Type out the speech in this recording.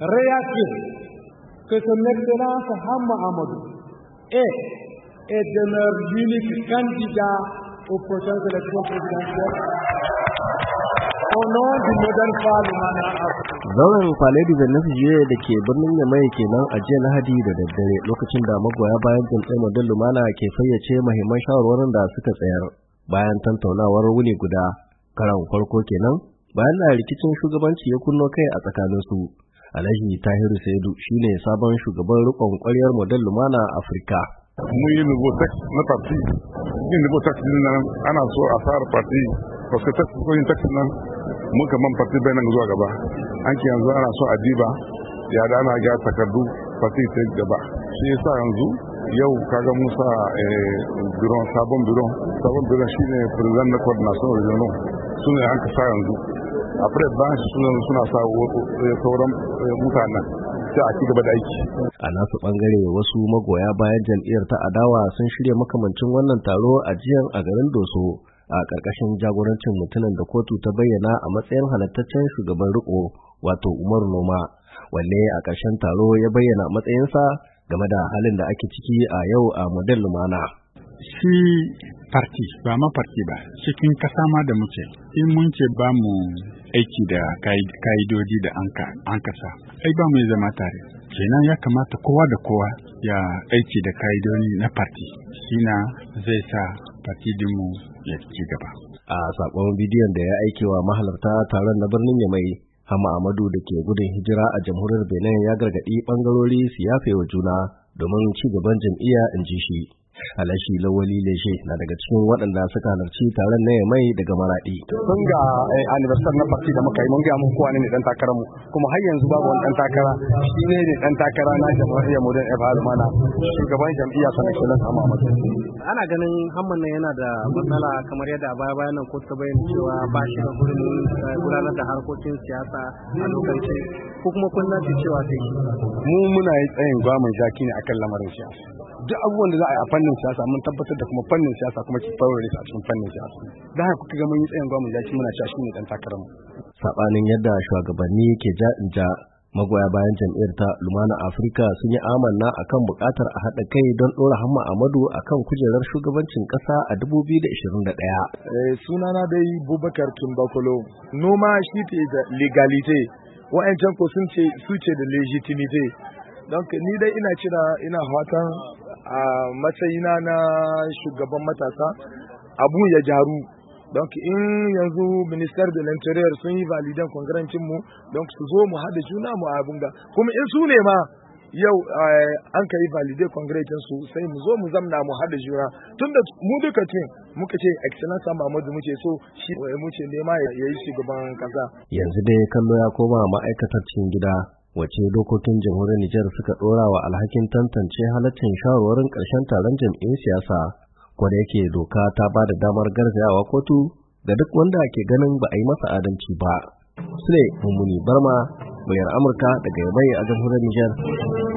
réaffirme que son Excellence Hama Amadou est demeure l'unique candidat aux prochaines élections présidentielles au nom du modèle Lumana Africa. Zauren Faledi Benefice da ke birnin Yamai kenan a jiya Lahadi da daddare lokacin da magoya bayan jam'iyyar Model Lumana ke fayyace muhimman shawarwarin da suka tsayar bayan tantaunawar wuni guda. Karan farko kenan bayan da rikicin shugabanci ya kunno kai a tsakaninsu. Alhaji Tahiru Saidu shine sabon shugaban rikon ƙwaryar Model Lumana Africa. Mun yi nouveau texte na parti, yin nouveau texte din nan ana so a fara parti, parce que texte nan mun kaman parti bai nan zuwa gaba. An ki yanzu ana so a diba ya da ana ga takardu parti ta gaba. Shi yasa yanzu yau kaga Musa sabon bureau shine president na coordination regional sune an ka sa yanzu. Après ban suna sa sauran mutanen sai a ci gaba da aiki. A nasu bangare wasu magoya bayan jam'iyyar ta adawa sun shirya makamancin wannan taro a jiyan a garin Doso a ƙarƙashin jagorancin mutumin da kotu ta bayyana a matsayin halattaccen shugaban riko wato Umaru Noma, wanne a ƙarshen taro ya bayyana matsayinsa game da halin da ake ciki a yau a Model Lumana. Shi parti ba ma parti ba cikin kasa ma da muke in mun ce ba mu aiki da ka'idodi da an kasa ai ba mu zama tare kenan ya kamata kowa da kowa ya aiki da ka'idodi na parti shina zai sa parti dinmu ya ci gaba. A sakon bidiyon da ya aike wa mahalarta taron na birnin Yamai, Hama Amadu da ke gudun hijira a jamhuriyar Benin ya gargaɗi ɓangarori su yafe wa juna domin ci gaban jam'iyya, in ji shi. Alashi Lawali Leshe na daga cikin waɗanda suka halarci taron na Yamai daga Maraɗi. Sun ga anniversary na party da muka yi mun ga mun kowa ne dan takarar mu kuma har yanzu babu wani dan takara shi ne dan takara na jam'iyyar Model Lumana shugaban jam'iyya Sanation Hama Amadu. Ana ganin Hamman nan yana da matsala kamar yadda a baya bayan nan ko ta bayyana cewa ba shi da hurumin gudanar da harkokin siyasa a lokacin ko kuma kun nace cewa sai mu muna yi tsayin gwamin jaki ne akan lamarin siyasa. Duk abubuwan da za a yi a fannin siyasa mun tabbatar da kuma fannin siyasa kuma ki faurare su a cikin fannin siyasa. Da haka kuka ga mun yi tsayin gwamnati yaki muna cewa shine dan takarar mu. Sabanin yadda shugabanni ke ja magoya bayan jam'iyyar ta Lumana Africa sun yi amanna akan buƙatar a haɗa kai don ɗora Hamma Amadu akan kujerar shugabancin ƙasa a 2021. Sunana dai Bubakar Tumbakolo. Noma shi ce da legalite, wa'ancan ko sun ce su ce da legitimite. Don ni dai ina fatan a matsayina na shugaban matasa abu ya jaru. Don in yanzu minister de l'interior sun yi validan kongarancin mu don su zo mu hada juna mu abun ga kuma in su ne ma yau an kai validate kongarancin su sai mu zo mu zamna mu hada juna tunda mu duka cin muka ce excellence Muhammadu muke so shi muke nema yayi shugaban kasa. Yanzu dai kallo ya koma ma'aikatar cikin gida wace dokokin jamhuriyar Nijar suka dora wa alhakin tantance halaccin shawarwarin ƙarshen taron jam'iyyar siyasa, ko da yake doka ta ba da damar garzayawa kotu ga duk wanda ke ganin ba a yi masa adalci ba. Sule Mummuni Barma, muryar Amurka daga Yamai a jamhuriyar Nijar.